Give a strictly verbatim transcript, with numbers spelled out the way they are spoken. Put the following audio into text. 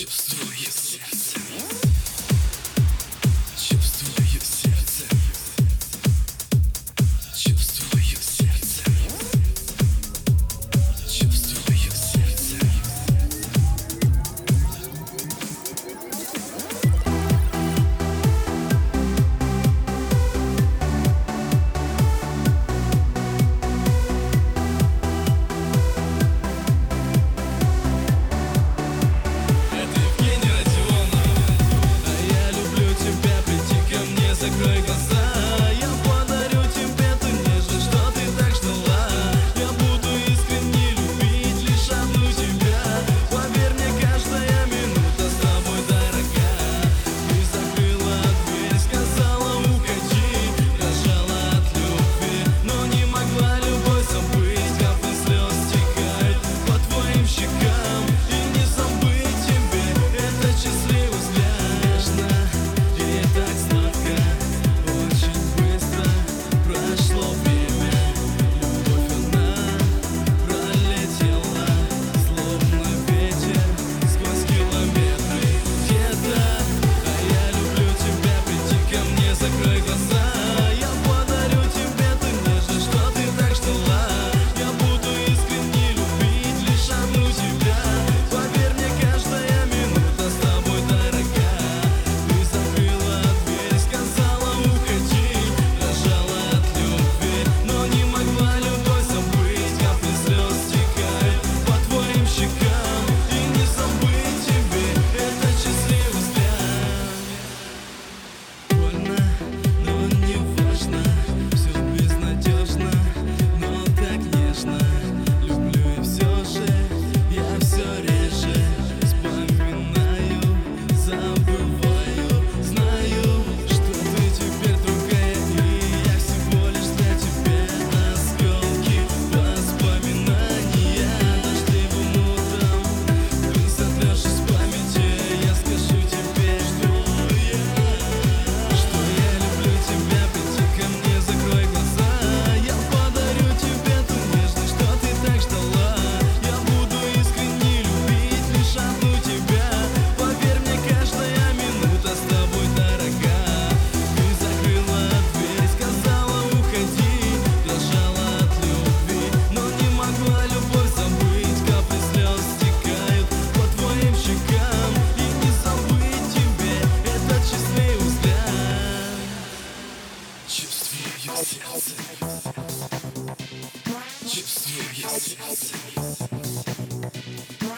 Чувствую сердце, чувствую сердце, чувствую сердце, чувствую сердце. Закрой глаза, я подарю тебе ту нежность, что ты так ждала. Я буду искренне любить лишь одну тебя. Поверь мне, каждая минута с тобой дорога. Ты закрыла дверь, сказала уходи, дрожала от любви, но не могла любовь забыть. Капли слез стекают по твоим щекам, и не забыть тебе этот счастливый взгляд. Нежно и так сладко, очень быстро прошло время. Любовь одна пролетела, словно ветер сквозь километры. Где-то, а я люблю тебя, приди ко мне, закрой глаза. Я подарю тебе ту нежность, что ты так ждала. Я буду искренне любить лишь одну тебя. Поверь мне, каждая минута с тобой дорога. Ты закрыла дверь, сказала уходи, дрожала от любви, но не могла любовь забыть. Капли слез стекают по твоим щекам, и не забыть тебе этот счастливый взгляд. Больно, но не важно, все безнадежно, но так нежно. Люблю и все же, я все реже вспоминаю, забываю. Знаю, что ты теперь другая, и я всего лишь для тебя осколки воспоминания. Дождливым утром ты сотрешь из памяти. Я скажу тебе, что я, что я люблю тебя. Приди ко мне, закрой глаза. Я подарю тебе ту нежность, что ты так ждала. Я буду искренне любить лишь одну тебя. Поверь мне, каждая минута с тобой дорога. Ты закрыла дверь, сказала уходи, дрожала от любви, но не могла любовь забыть. Капли слез стекают по твоим щекам, и не забыть тебе этот счастливый взгляд. Чувствую сердце, чувствую сердце.